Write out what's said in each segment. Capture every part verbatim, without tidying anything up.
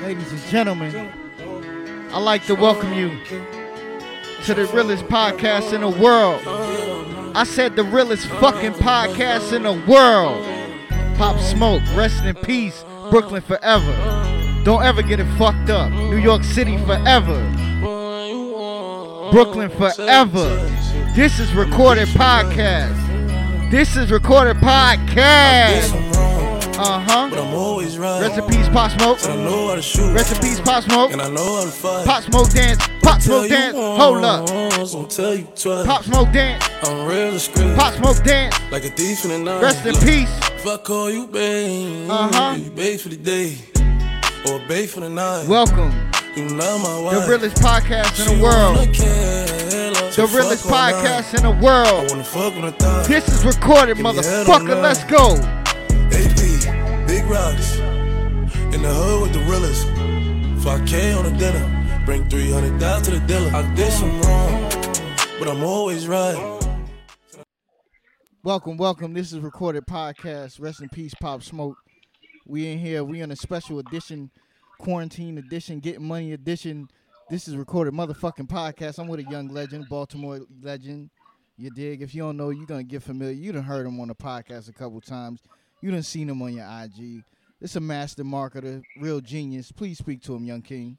Ladies and gentlemen, I'd like to welcome you to the realest podcast in the world. I said the realest fucking podcast in the world. Pop Smoke, rest in peace, Brooklyn forever. Don't ever get it fucked up. New York City forever. Brooklyn forever. This is Recorded Podcast. This is Recorded Podcast. Uh-huh. But I'm always right. Rest in peace, Pop Smoke. I know how to shoot. Rest in peace, Pop Smoke. And I know how to fight. Pop Smoke dance. Pop Smoke dance. Hold up. Tell you twice. Pop Smoke dance. I'm real discreet. Pop Smoke dance. Like a thief in the night. Rest in peace. If I call you babe, uh-huh. You babe for the day or babe for the night. Welcome. You know my wife. The realest podcast in the world. The realest podcast in the world. This is Recorded, motherfucker. Let's go. A P, big rocks, in the hood with the realest. five K on the dinner, bring three hundred down to the dealer. I did some wrong, but I'm always right. Welcome, welcome. This is Recorded Podcast. Rest in peace, Pop Smoke. We in here. We in a special edition, quarantine edition, getting money edition. This is Recorded motherfucking podcast. I'm with a young legend, Baltimore legend. You dig? If you don't know, you're gonna get familiar. You done heard him on the podcast a couple times. You done seen him on your I G. It's a master marketer, real genius. Please speak to him, young king.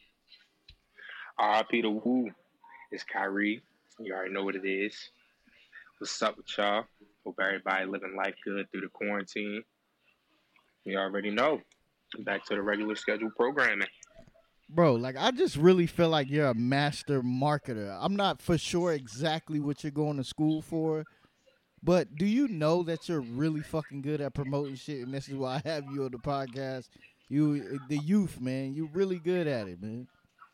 R I P to Woo. It's Kyrie. You already know what it is. What's up with y'all? Hope everybody living life good through the quarantine. You already know. Back to the regular scheduled programming. Bro, like, I just really feel like you're a master marketer. I'm not for sure exactly what you're going to school for. But do you know that you're really fucking good at promoting shit, and this is why I have you on the podcast? You, the youth, man, you're really good at it, man.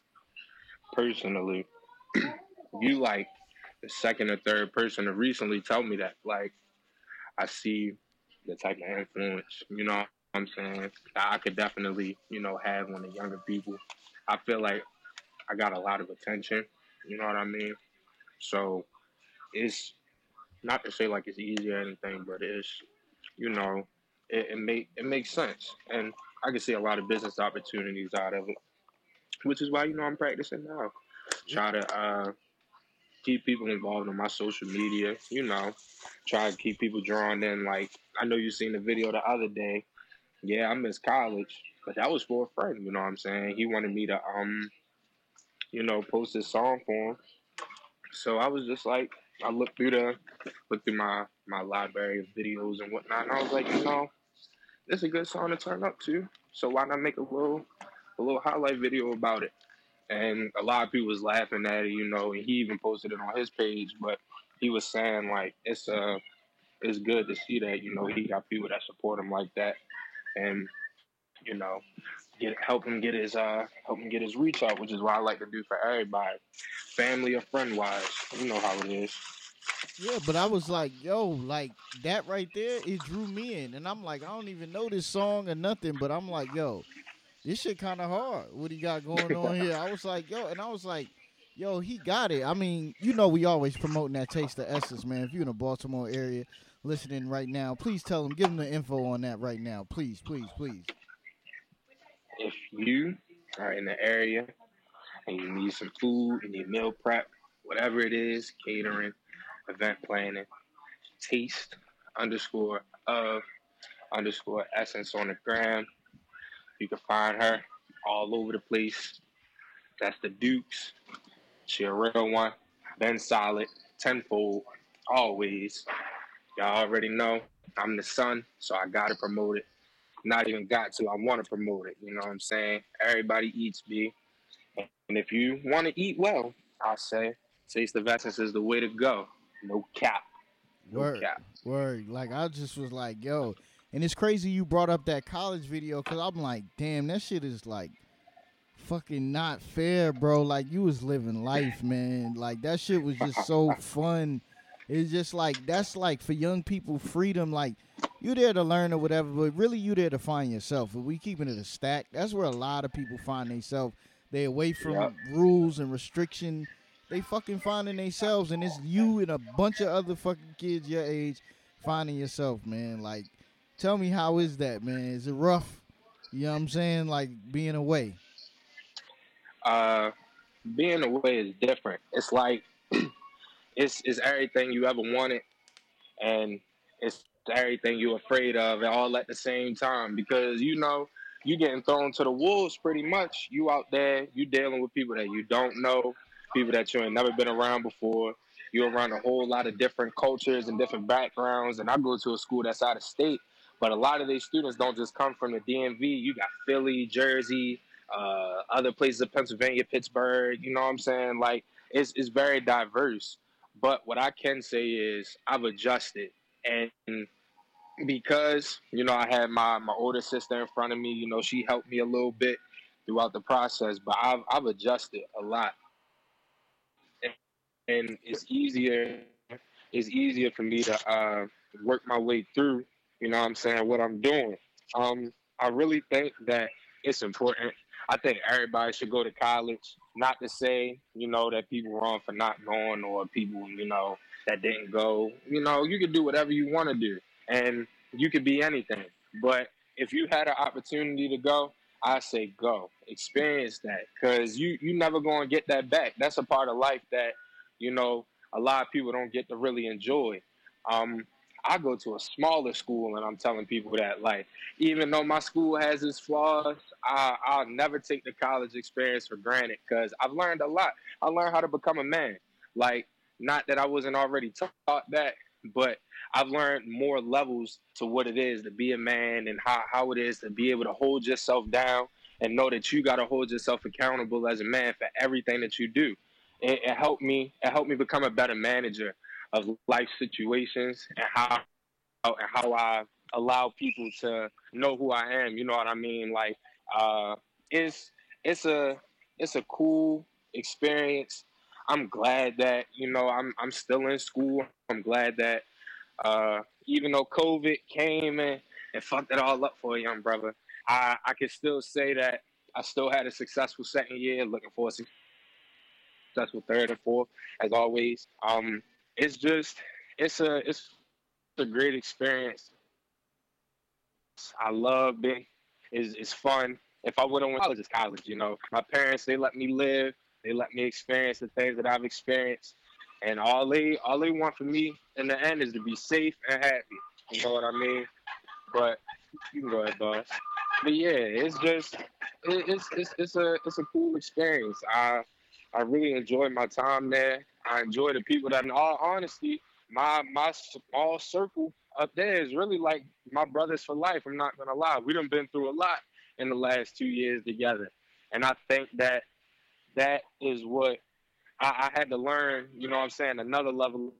Personally, you like the second or third person to recently tell me that. Like, I see the type of influence, you know what I'm saying, that I could definitely, you know, have on the younger people. I feel like I got a lot of attention, you know what I mean? So it's not to say like it's easy or anything, but it's, you know, it, it make it makes sense, and I can see a lot of business opportunities out of it, which is why, you know, I'm practicing now. Try to uh, keep people involved in my social media, you know, try to keep people drawn in. Like, I know you seen the video the other day. Yeah, I missed college, but that was for a friend, you know what I'm saying? He wanted me to, um, you know, post this song for him. So I was just like, I looked through the, looked through my, my library of videos and whatnot, and I was like, you know, this is a good song to turn up to. So why not make a little, a little highlight video about it? And a lot of people was laughing at it, you know, and he even posted it on his page. But he was saying like, it's uh, it's good to see that, you know, he got people that support him like that, and you know, get help him get his uh, help him get his reach out, which is what I like to do for everybody, family or friend wise. You know how it is. Yeah, but I was like, yo, like that right there, it drew me in, and I'm like, I don't even know this song or nothing, but I'm like, yo, this shit kind of hard. What he got going on here? I was like, yo, and I was like, yo, he got it. I mean, you know, we always promoting that Taste of Essence, man. If you're in the Baltimore area listening right now, please tell them, give them the info on that right now, please, please, please. If you are in the area and you need some food, you need meal prep, whatever it is, catering, event planning, taste underscore of underscore essence on the gram. You can find her all over the place. That's the Dukes. She a real one. Been solid, tenfold, always. Y'all already know I'm the son, so I gotta promote it. Not even got to, I want to promote it. You know what I'm saying? Everybody eats, B. And if you want to eat well, I say Taste of Essence is the way to go. No cap. No word, cap. Word. Like, I just was like, yo. And it's crazy you brought up that college video, because I'm like, damn, that shit is, like, fucking not fair, bro. Like, you was living life, man. Like, that shit was just so fun. It's just, like, that's, like, for young people, freedom. Like, you there to learn or whatever, but really you there to find yourself. If we keeping it a stack, that's where a lot of people find themselves. They away from Yep. rules and restriction. They fucking finding themselves, and it's you and a bunch of other fucking kids your age finding yourself, man. Like, tell me, how is that, man? Is it rough? You know what I'm saying? Like being away. Uh, being away is different. It's like it's it's everything you ever wanted, and it's everything you're afraid of, all at the same time. Because you know you getting thrown to the wolves pretty much. You out there, you dealing with people that you don't know, people that you ain't never been around before. You're around a whole lot of different cultures and different backgrounds. And I go to a school that's out of state, but a lot of these students don't just come from the D M V. You got Philly, Jersey, uh, other places of Pennsylvania, Pittsburgh. You know what I'm saying? Like it's it's very diverse. But what I can say is I've adjusted, and because you know I had my my older sister in front of me, you know she helped me a little bit throughout the process. But I've I've adjusted a lot, and it's easier it's easier for me to uh, work my way through. You know what I'm saying? What I'm doing. Um, I really think that it's important. I think everybody should go to college. Not to say, you know, that people wrong for not going or people, you know, that didn't go. You know, you can do whatever you want to do and you could be anything. But if you had an opportunity to go, I say go. Experience that because you, you never going to get that back. That's a part of life that, you know, a lot of people don't get to really enjoy. Um, I go to a smaller school and I'm telling people that, like, even though my school has its flaws, I, I'll never take the college experience for granted because I've learned a lot. I learned how to become a man. Like, not that I wasn't already taught that, but I've learned more levels to what it is to be a man and how, how it is to be able to hold yourself down and know that you got to hold yourself accountable as a man for everything that you do. It, it helped me. It helped me become a better manager of life situations and how and how I allow people to know who I am. You know what I mean? Like, uh, it's it's a it's a cool experience. I'm glad that you know I'm I'm still in school. I'm glad that uh, even though COVID came and, and fucked it all up for a young brother, I I can still say that I still had a successful second year. Looking for a successful third and fourth, as always. Um, it's just it's a it's a great experience. I love it. It's, it's fun. If I would have went to college, it's college. You know, my parents they let me live. They let me experience the things that I've experienced, and all they all they want from me in the end is to be safe and happy. You know what I mean? But you can go ahead, boss. But yeah, it's just it, it's it's it's a it's a cool experience. I I really enjoyed my time there. I enjoy the people that, in all honesty, my my small circle up there is really like my brothers for life. I'm not gonna lie. We done been through a lot in the last two years together, and I think that that is what I, I had to learn. You know what I'm saying? Another level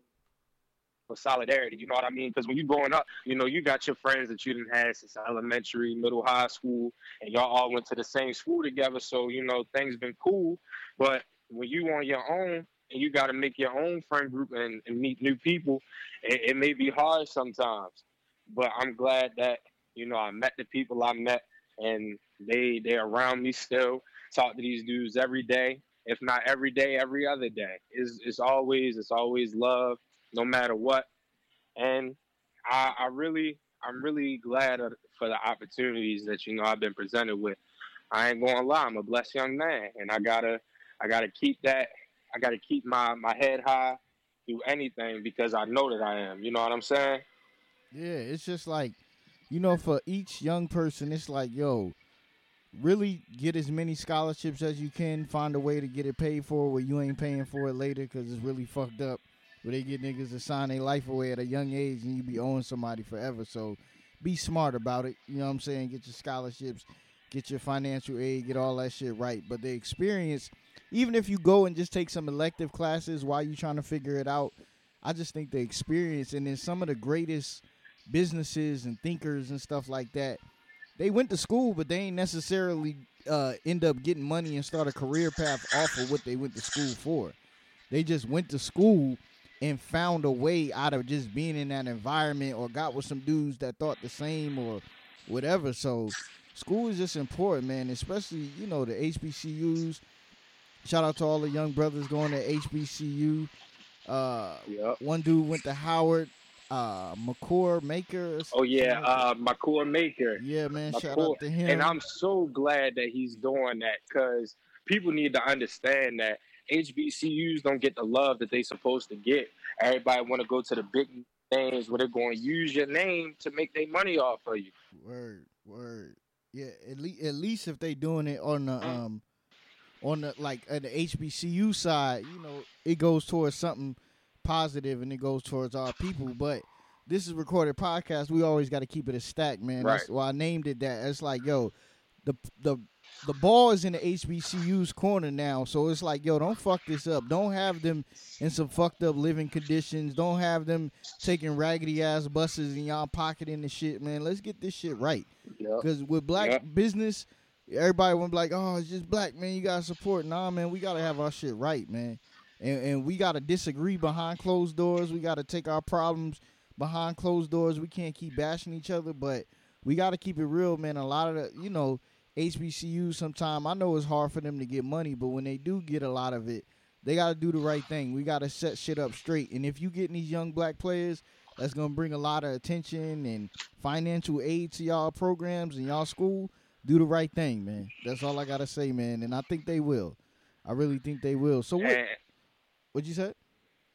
of solidarity. You know what I mean? Because when you growing up, you know you got your friends that you didn't have since elementary, middle, high school, and y'all all went to the same school together. So you know things been cool, but when you on your own and you got to make your own friend group and, and meet new people, it, it may be hard sometimes. But I'm glad that, you know, I met the people I met and they, they're around me still. Talk to these dudes every day, if not every day, every other day. It's, it's always, it's always love, no matter what. And I, I really, I'm really glad for the opportunities that, you know, I've been presented with. I ain't gonna lie, I'm a blessed young man and I gotta, I gotta keep that. I got to keep my, my head high through anything because I know that I am. You know what I'm saying? Yeah, it's just like, you know, for each young person, it's like, yo, really get as many scholarships as you can. Find a way to get it paid for where you ain't paying for it later because it's really fucked up where they get niggas to sign their life away at a young age and you be owing somebody forever. So be smart about it. You know what I'm saying? Get your scholarships, get your financial aid, get all that shit right. But the experience, even if you go and just take some elective classes while you're trying to figure it out, I just think the experience and then some of the greatest businesses and thinkers and stuff like that, they went to school, but they ain't necessarily uh, end up getting money and start a career path off of what they went to school for. They just went to school and found a way out of just being in that environment or got with some dudes that thought the same or whatever. So school is just important, man, especially, you know, the H B C Us. Shout out to all the young brothers going to H B C U. Uh, yep. One dude went to Howard. uh McCord Maker. Oh yeah, uh, Makur Maker. Yeah, man. Makur. Shout out to him. And I'm so glad that he's doing that because people need to understand that H B C Us don't get the love that they supposed to get. Everybody want to go to the big names where they're going to use your name to make their money off of you. Word, word. Yeah, at least at least if they doing it on the um on the like at the H B C U side, you know, it goes towards something positive and it goes towards our people. But this is Recorded Podcast. We always got to keep it a stack, man. Right. That's why I named it that. It's like, yo, the the the ball is in the H B C U's corner now, so it's like, yo, don't fuck this up. Don't have them in some fucked up living conditions. Don't have them taking raggedy ass buses and y'all pocketing the shit, man. Let's get this shit right. Because yep. with black yep. business, everybody want to be like, oh, it's just black, man. You gotta support. Nah, man, we gotta have our shit right, man. And and we gotta disagree behind closed doors. We gotta take our problems behind closed doors. We can't keep bashing each other, but we gotta keep it real, man. A lot of the, you know, H B C Us sometimes, I know it's hard for them to get money, but when they do get a lot of it, they got to do the right thing. We got to set shit up straight. And if you getting these young black players, that's going to bring a lot of attention and financial aid to y'all programs and y'all school, do the right thing, man. That's all I got to say, man. And I think they will. I really think they will. So what, what'd you say?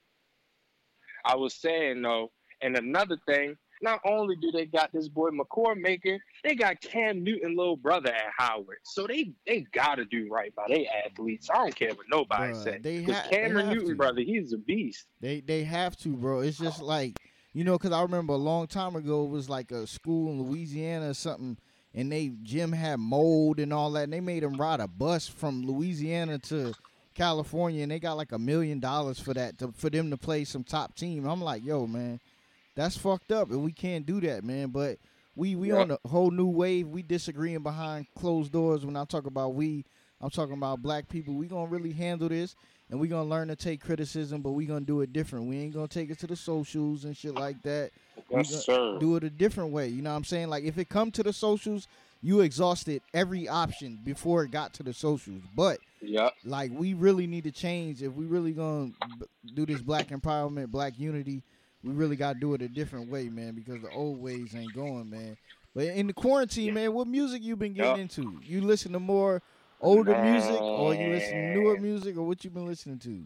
I was saying, though, and another thing, not only do they got this boy McCord Maker, they got Cam Newton, little brother at Howard. So they they gotta do right by their athletes. I don't care what nobody Bruh, says. Because ha- Cameron Newton, to. brother, he's a beast. They they have to, bro. It's just like, you know, because I remember a long time ago, it was like a school in Louisiana or something, and they gym had mold and all that, and they made them ride a bus from Louisiana to California, and they got like a million dollars for that, to, for them to play some top team. I'm like, yo, man. That's fucked up, and we can't do that, man. But we we yep. on a whole new wave. We disagreeing behind closed doors. When I talk about we, I'm talking about black people. We gonna really handle this, and we gonna learn to take criticism, but we gonna do it different. We ain't gonna take it to the socials and shit like that. Yes, we sir. Do it a different way. You know what I'm saying? Like, if it come to the socials, you exhausted every option before it got to the socials. But yep. like, we really need to change if we really gonna do this black empowerment, black unity. We really got to do it a different way, man, because the old ways ain't going, man. But in the quarantine, man, what music you been getting yep. into? You listen to more older man. music, or you listen to newer music, or what you been listening to?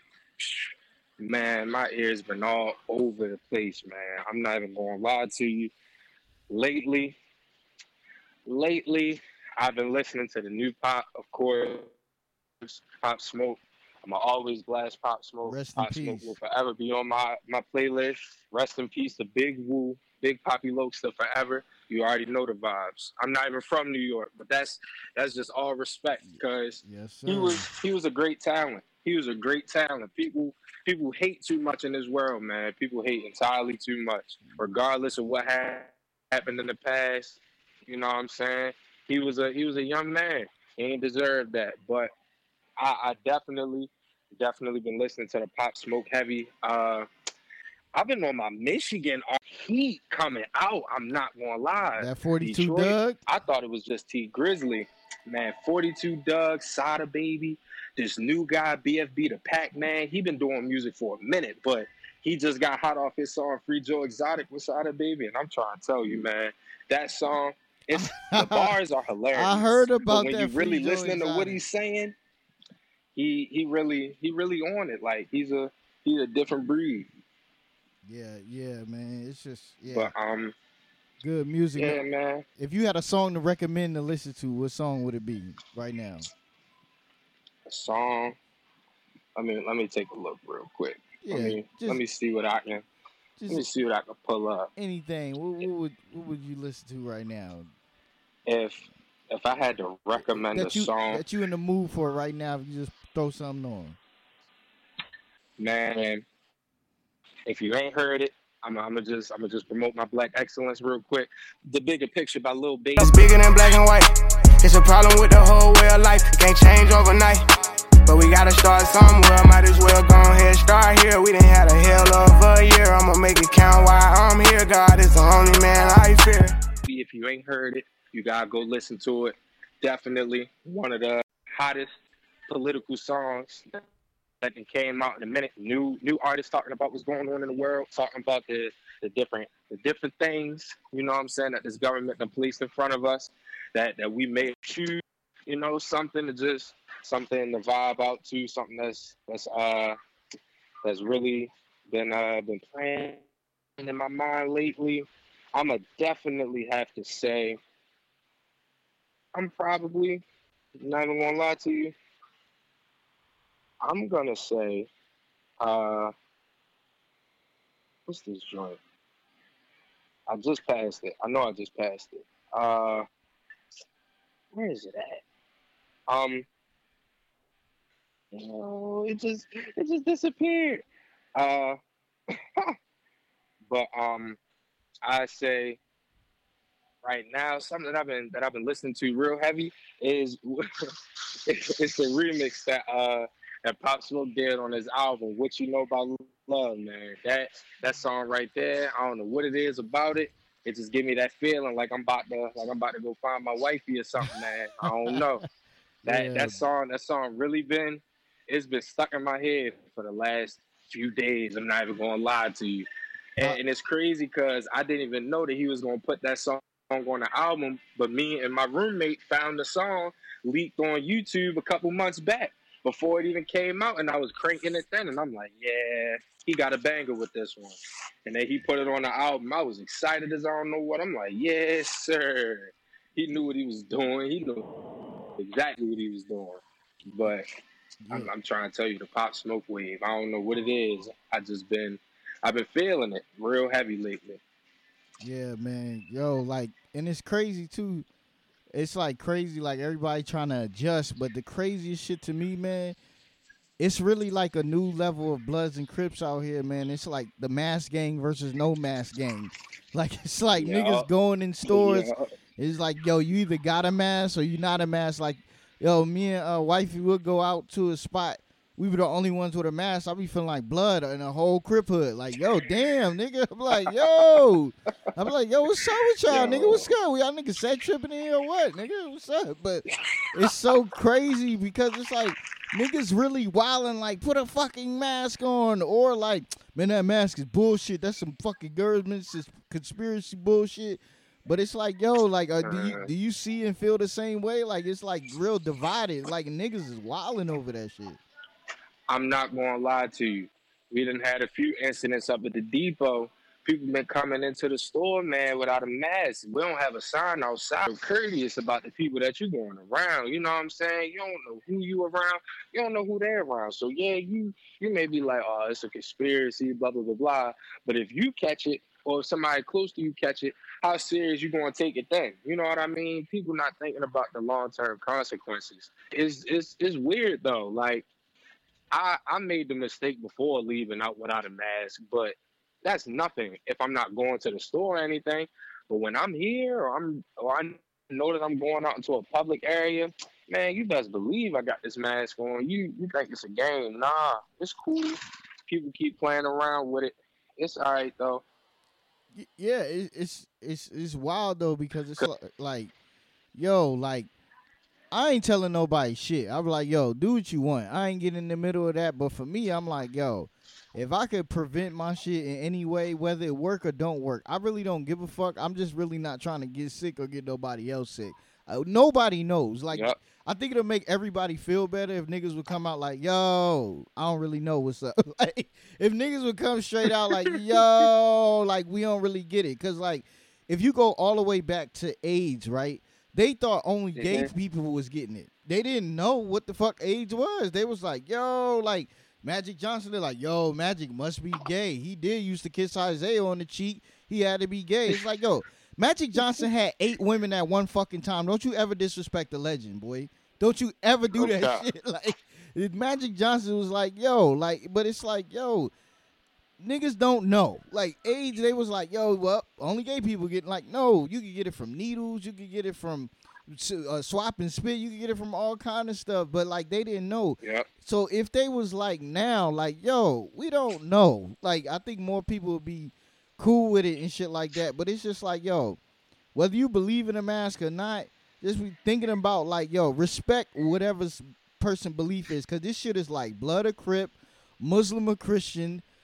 Man, my ears been all over the place, man. I'm not even going to lie to you. Lately, lately, I've been listening to the new pop, of course, Pop Smoke. I'm going to always blast Pop Smoke. Rest Pop in Smoke peace. will forever be on my, my playlist. Rest in peace to Big Woo, Big Poppy Lokester forever. You already know the vibes. I'm not even from New York, but that's that's just all respect because yes, he was he was a great talent. He was a great talent. People people hate too much in this world, man. People hate entirely too much, regardless of what ha- happened in the past. You know what I'm saying? He was a he was a young man. He ain't deserved that, but I, I definitely, definitely been listening to the Pop Smoke heavy. Uh, I've been on my Michigan heat coming out. I'm not gonna lie. That forty-two Detroit, Doug? I thought it was just T Grizzly. Man, forty-two Doug, Sada Baby, this new guy, B F B the Pac-Man. He been doing music for a minute, but he just got hot off his song Free Joe Exotic with Sada Baby. And I'm trying to tell you, man, that song, it's the bars are hilarious. I heard about but when that. you really Free Joe listening Exotic. to what he's saying, he he really he really on it. Like he's a he's a different breed. Yeah, yeah, man. It's just yeah. But um, good music. yeah, man. If you had a song to recommend to listen to, what song would it be right now? A song. I mean, let me take a look real quick. Yeah, let me just, let me see what I can. Let me see what I can pull up. Anything. What, what would what would you listen to right now? If if I had to recommend that a you, song that you in the mood for right now, if you just throw something on. Man, if you ain't heard it, I'm, I'm gonna just I'm gonna just promote my black excellence real quick. The Bigger Picture by Lil Baby. It's bigger than black and white. It's a problem with the whole way of life. Can't change overnight. But we gotta start somewhere. Might as well go ahead, start here. We done had a hell of a year. I'ma make it count while I'm here. God is the only man I fear. If you ain't heard it, you gotta go listen to it. Definitely one of the hottest political songs that came out in a minute. New new artists talking about what's going on in the world, talking about the the different the different things, you know what I'm saying, that this government and police in front of us, that that we may choose, you know, something to just something to vibe out to, something that's that's uh that's really been uh been playing in my mind lately. I'ma definitely have to say I'm probably not even gonna lie to you. I'm gonna say uh what's this joint? I just passed it. I know I just passed it. Uh, where is it at? Um, no, it just it just disappeared. Uh, but um, I say right now something that I've been that I've been listening to real heavy is it's the remix that uh that Pop Smoke did on his album, What You Know About Love, man. That that song right there, I don't know what it is about it. It just give me that feeling like I'm about to like I'm about to go find my wifey or something, man. I don't know. That Yeah. that song, that song really been it's been stuck in my head for the last few days. I'm not even gonna lie to you. And, and it's crazy because I didn't even know that he was gonna put that song on the album, but me and my roommate found the song leaked on YouTube a couple months back before it even came out, and I was cranking it then, and I'm like, yeah, he got a banger with this one. And then he put it on the album. I was excited as I don't know what. I'm like, yes, sir. He knew what he was doing. He knew exactly what he was doing. But Yeah. I'm, I'm trying to tell you, the Pop Smoke wave, I don't know what it is. I just been, I've been feeling it real heavy lately. Yeah, man. Yo, like, and it's crazy too. It's like crazy, like everybody trying to adjust. But the craziest shit to me, man, it's really like a new level of Bloods and Crips out here, man. It's like the mask gang versus no mask gang. Like, it's like Yeah. niggas going in stores. Yeah. It's like, yo, you either got a mask or you not a mask. Like, yo, me and uh, wifey would go out to a spot. We were the only ones with a mask. I be feeling like blood in a whole Crip hood. Like, yo, damn, nigga. I'm like, yo. I'm like, yo, what's up with y'all, Yo. nigga? What's up? Y'all niggas set tripping in here or what, nigga? What's up? But it's so crazy because it's like niggas really wilding, like, put a fucking mask on. Or like, man, that mask is bullshit. That's some fucking government conspiracy bullshit. But it's like, yo, like, uh, do you do you see and feel the same way? Like, it's like real divided. Like, niggas is wilding over that shit. I'm not going to lie to you. We done had a few incidents up at the depot. People been coming into the store, man, without a mask. We don't have a sign outside. We're courteous about the people that you're going around. You know what I'm saying? You don't know who you around. You don't know who they're around. So, yeah, you you may be like, oh, it's a conspiracy, blah, blah, blah, blah. But if you catch it, or if somebody close to you catch it, how serious you going to take it then? You know what I mean? People not thinking about the long-term consequences. It's, it's, it's weird, though. Like, I, I made the mistake before leaving out without a mask, but that's nothing if I'm not going to the store or anything. But when I'm here or I'm or I know that I'm going out into a public area, man, you best believe I got this mask on. You you think it's a game? Nah, it's cool. People keep playing around with it. It's all right though. Y- Yeah, it, it's it's it's wild though because it's like, like, yo, like I ain't telling nobody shit. I'm like, yo, do what you want. I ain't getting in the middle of that. But for me, I'm like, yo, if I could prevent my shit in any way, whether it work or don't work, I really don't give a fuck. I'm just really not trying to get sick or get nobody else sick. Uh, nobody knows. Like, Yep. I think it'll make everybody feel better if niggas would come out like, yo, I don't really know what's up. Like, if niggas would come straight out like, yo, like, we don't really get it. Because, like, if you go all the way back to AIDS, right, they thought only gay Mhm. people was getting it. They didn't know what the fuck AIDS was. They was like, yo, like, Magic Johnson, they're like, yo, Magic must be gay. He did used to kiss Isaiah on the cheek. He had to be gay. It's like, yo, Magic Johnson had eight women at one fucking time. Don't you ever disrespect the legend, boy. Don't you ever do that Okay. shit. Like, Magic Johnson was like, yo, like, but it's like, yo, niggas don't know. Like, AIDS, they was like, yo, well, only gay people get, like, no, you can get it from needles. You can get it from uh, swap and spit. You can get it from all kind of stuff. But, like, they didn't know. Yep. So if they was like now, like, yo, we don't know. Like, I think more people would be cool with it and shit like that. But it's just like, yo, whether you believe in a mask or not, just be thinking about, like, yo, respect whatever person belief is. Because this shit is like blood or Crip, Muslim or Christian,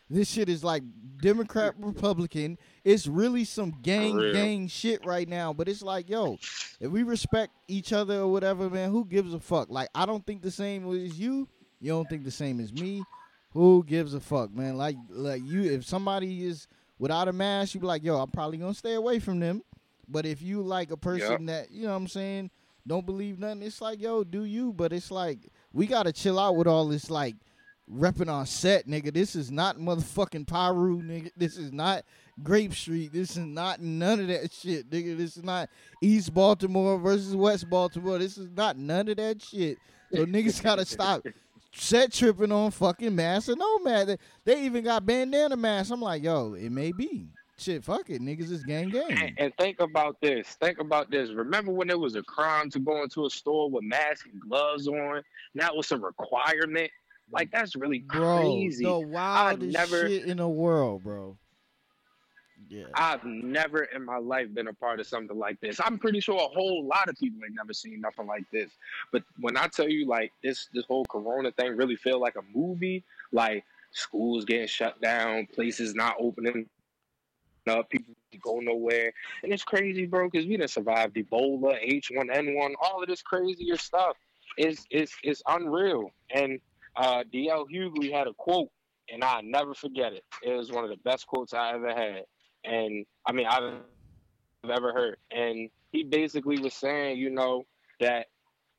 This shit is like Democrat, Republican. It's really some gang, gang shit right now. But it's like, yo, if we respect each other or whatever, man, who gives a fuck? Like, I don't think the same as you. You don't think the same as me. Who gives a fuck, man? Like, like you, if somebody is without a mask, you be like, yo, I'm probably gonna stay away from them. But if you like a person yep. that, you know what I'm saying, don't believe nothing, it's like, yo, do you? But it's like, we gotta chill out with all this, like, repping on set, nigga. This is not motherfucking Piru, nigga. This is not Grape Street. This is not none of that shit, nigga. This is not East Baltimore versus West Baltimore. This is not none of that shit. So niggas gotta stop set tripping on fucking masks and no mask. They, they even got bandana masks. I'm like, yo, it may be. Shit, fuck it. Niggas is gang gang. And, and think about this. Think about this. Remember when it was a crime to go into a store with masks and gloves on? That was a requirement. Like, that's really crazy. Bro, the wildest never, shit in the world, bro. Yeah. I've never in my life been a part of something like this. I'm pretty sure a whole lot of people ain't never seen nothing like this. But when I tell you, like, this this whole corona thing really feel like a movie, like, schools getting shut down, places not opening up, people go nowhere. And it's crazy, bro, because we done survived Ebola, H one N one, all of this crazier stuff. It's, it's, it's unreal. And uh, D L Hughley had a quote, and I'll never forget it. It was one of the best quotes I ever had. And, I mean, I've ever heard. And he basically was saying, you know, that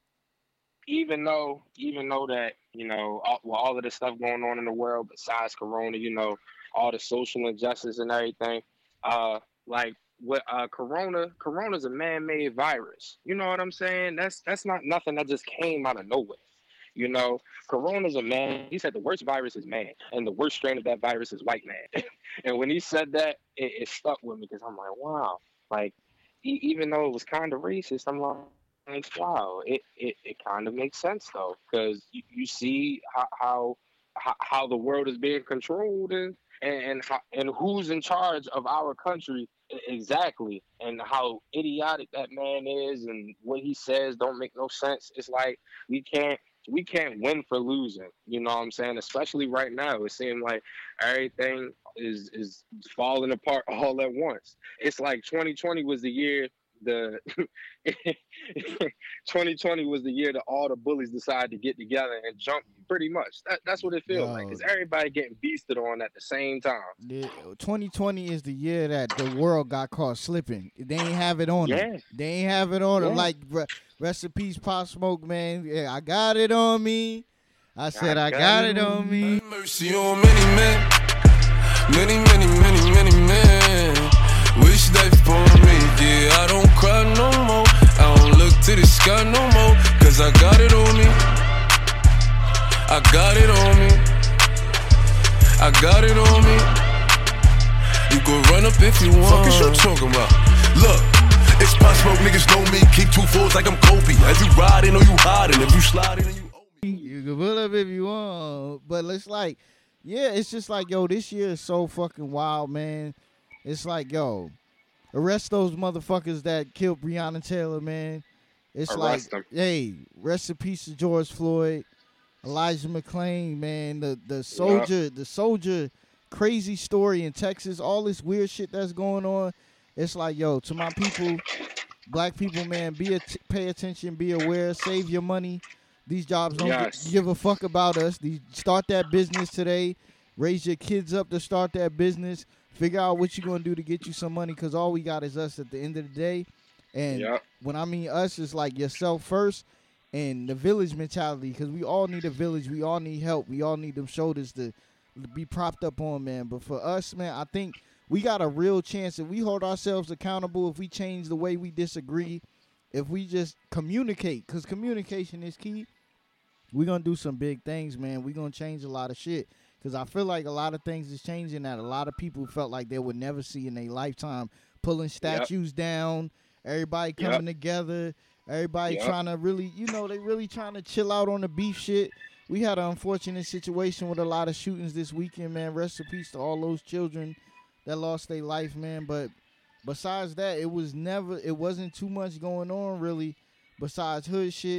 even though, even though that, you know, all, well, all of this stuff going on in the world besides corona, you know, all the social injustice and everything, uh, like, what uh, corona, corona's a man-made virus. You know what I'm saying? That's that's not nothing that just came out of nowhere. You know, corona's a man. He said the worst virus is man, and the worst strain of that virus is white man. And when he said that, it, it stuck with me because I'm like, wow. Like, he, even though it was kind of racist, I'm like, wow, it, it, it kind of makes sense, though, because you, you see how, how how the world is being controlled and and how, and who's in charge of our country exactly, and how idiotic that man is, and what he says don't make no sense. It's like we can't we can't win for losing. You know what I'm saying? Especially right now, it seems like everything is is falling apart all at once. It's like twenty twenty was the year the twenty twenty was the year that all the bullies decided to get together and jump you. Pretty much, that, that's what it feels Yo. like. Cause everybody getting beasted on at the same time. The, twenty twenty is the year that the world got caught slipping. They ain't have it on yeah. them. They ain't have it on yeah. them. Like rest in peace, Pop Smoke, man. Yeah, I got it on me. I said I, I got, got it on me. Mercy on many men, many, many, many, many men. Wish they for me, yeah, I don't cry no more. I don't look to the sky no more, cause I got it on me. I got it on me. I got it on me. You can run up if you want. Fuck is you talking about? Look, it's Pop Smoke, niggas know me. Keep two fours like I'm Kobe. As you riding or you hiding, if you sliding and you owe me. You can pull up if you want. But it's like, yeah, it's just like, yo, this year is so fucking wild, man. It's like, yo, arrest those motherfuckers that killed Breonna Taylor, man. It's arrest like, them. Hey, rest in peace to George Floyd, Elijah McClain, man. The the soldier, yep. the soldier, crazy story in Texas. All this weird shit that's going on. It's like, yo, to my people, black people, man, be a t- pay attention, be aware, save your money. These jobs don't yes. g- give a fuck about us. These, start that business today. Raise your kids up to start that business. Figure out what you're going to do to get you some money, because all we got is us at the end of the day. And yep. when I mean us, it's like yourself first and the village mentality, because we all need a village. We all need help. We all need them shoulders to be propped up on, man. But for us, man, I think we got a real chance if we hold ourselves accountable, if we change the way we disagree, if we just communicate, because communication is key, we're going to do some big things, man. We're going to change a lot of shit. Because I feel like a lot of things is changing that a lot of people felt like they would never see in their lifetime. Pulling statues yep. down, everybody coming yep. together, everybody yep. trying to really, you know, they really trying to chill out on the beef shit. We had an unfortunate situation with a lot of shootings this weekend, man. Rest in peace to all those children that lost their life, man. But besides that, it was never, it wasn't too much going on, really, besides hood shit.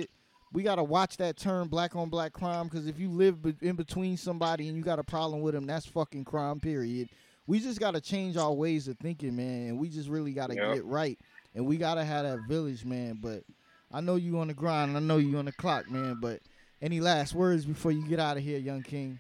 we got to watch that term black on black crime, because if you live be- in between somebody and you got a problem with them, that's fucking crime, period. We just got to change our ways of thinking, man, and we just really got to yep. get right. And we got to have that village, man. But I know you on the grind. I know you on the clock, man. But any last words before you get out of here, Young King?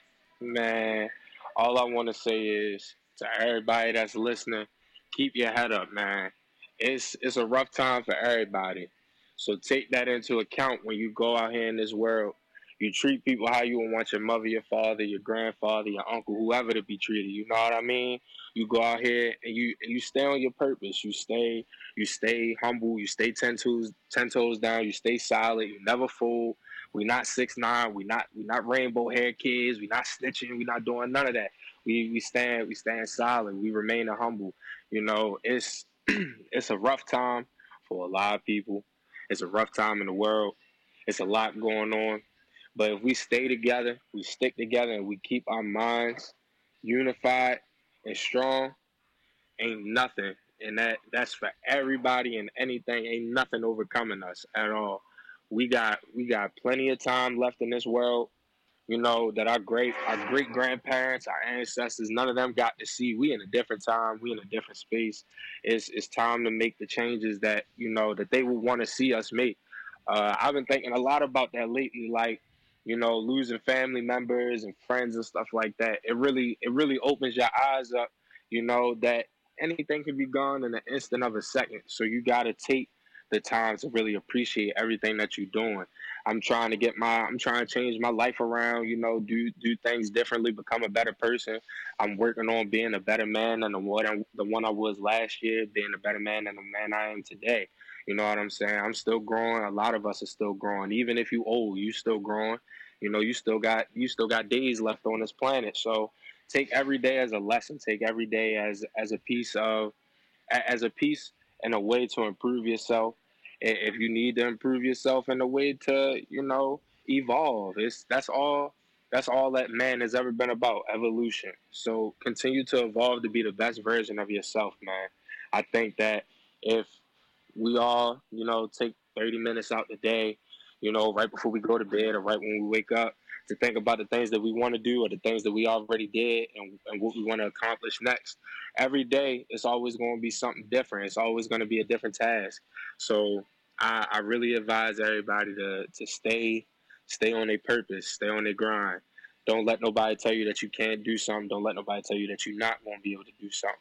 Man, all I want to say is to everybody that's listening, keep your head up, man. It's it's a rough time for everybody. So take that into account when you go out here in this world. You treat people how you would want your mother, your father, your grandfather, your uncle, whoever to be treated. You know what I mean? You go out here and you and you stay on your purpose. You stay you stay humble. You stay ten toes ten toes down. You stay solid. You never fold. We not six nine. We not we not rainbow hair kids. We not snitching. We not doing none of that. We we stand we stand solid. We remain humble. You know, it's it's a rough time for a lot of people. It's a rough time in the world. It's a lot going on. But if we stay together, we stick together, and we keep our minds unified and strong, ain't nothing. And that that's for everybody and anything. Ain't nothing overcoming us at all. We got we got plenty of time left in this world. You know, that our great our great grandparents, our ancestors, none of them got to see. We in a different time. We in a different space. It's it's time to make the changes that, you know, that they would want to see us make. Uh, I've been thinking a lot about that lately, like, you know, losing family members and friends and stuff like that. It really it really opens your eyes up, you know, that anything can be gone in an instant of a second. So you got to take the time to really appreciate everything that you're doing. I'm trying to get my, I'm trying to change my life around, you know, do do things differently, become a better person. I'm working on being a better man than the one, the one I was last year, being a better man than the man I am today. You know what I'm saying? I'm still growing. A lot of us are still growing. Even if you old, you still growing. You know, you still got you still got days left on this planet. So take every day as a lesson. Take every day as as a piece of as a piece and a way to improve yourself. If you need to improve yourself in a way to, you know, evolve, it's that's all that's all that man has ever been about, evolution. So continue to evolve to be the best version of yourself, man. I think that if we all, you know, take thirty minutes out the day, you know, right before we go to bed or right when we wake up, to think about the things that we want to do or the things that we already did and, and what we want to accomplish next. Every day, it's always going to be something different. It's always going to be a different task. So I, I really advise everybody to to stay stay on their purpose, stay on their grind. Don't let nobody tell you that you can't do something. Don't let nobody tell you that you're not going to be able to do something.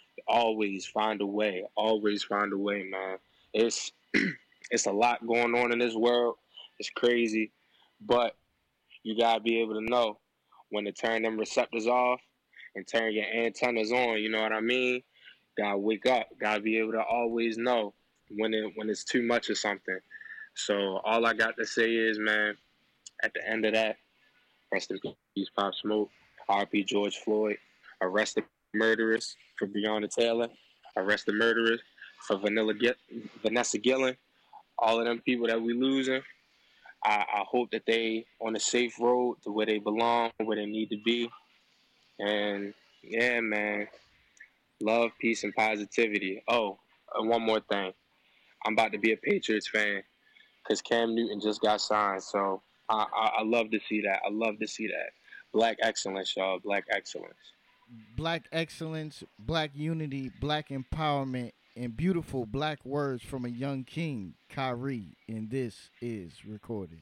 Always find a way. Always find a way, man. It's it's a lot going on in this world. It's crazy, but you gotta be able to know when to turn them receptors off and turn your antennas on. You know what I mean? Gotta wake up. Gotta be able to always know when it when it's too much or something. So all I got to say is, man, at the end of that, rest in peace, Pop Smoke. R P George Floyd. Arrest the murderers for Breonna Taylor. Arrest the murderers for Vanilla G- Vanessa Gillen. All of them people that we losing. I, I hope that they on a safe road to where they belong, where they need to be. And yeah, man, love, peace, and positivity. Oh, and one more thing. I'm about to be a Patriots fan because Cam Newton just got signed. So I, I, I love to see that. I love to see that. Black excellence, y'all. Black excellence. Black excellence, black unity, black empowerment, and beautiful black words from a young king, Kyrie, and this is Recorded.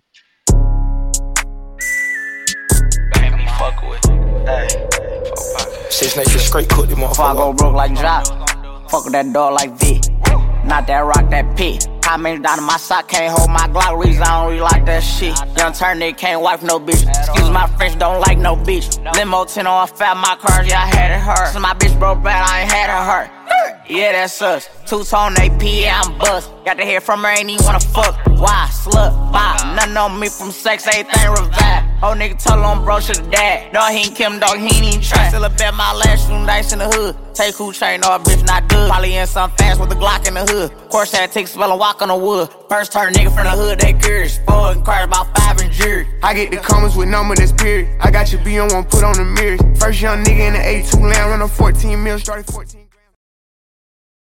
Fuck with. Hey. Six niggas straight cook them motherfucker. I go broke like Jock. Fuck with that dog like V. Not that rock, that pit. How many down in my sock can't hold my Glock. Reason I don't really like that shit. Young turn nigga can't wife no bitch. Excuse my French, don't like no bitch. Limo ten on fat, my cars, yeah, I had it hurt. So my bitch broke bad, I ain't had her hurt. Yeah, that's us. Two-tone A P, yeah, I'm bust. Got to hear from her, ain't even wanna fuck. Why? Slut, bop. Nothing on me from sex, everything revive. Old nigga told him bro should've died. Dog, he ain't Kim, dog, he ain't even try. Still a bet my last room dice in the hood. Take who chain, no bitch not good. Probably in some fast with a Glock in the hood. Course had to take spell and walk on the wood. First turn nigga from the hood, they curious. Spoiled and cried about five and jury. I get the comments with number that's period. I got your B on one, put on the mirrors. First young nigga in the A two land, run a fourteen mil, started fourteen.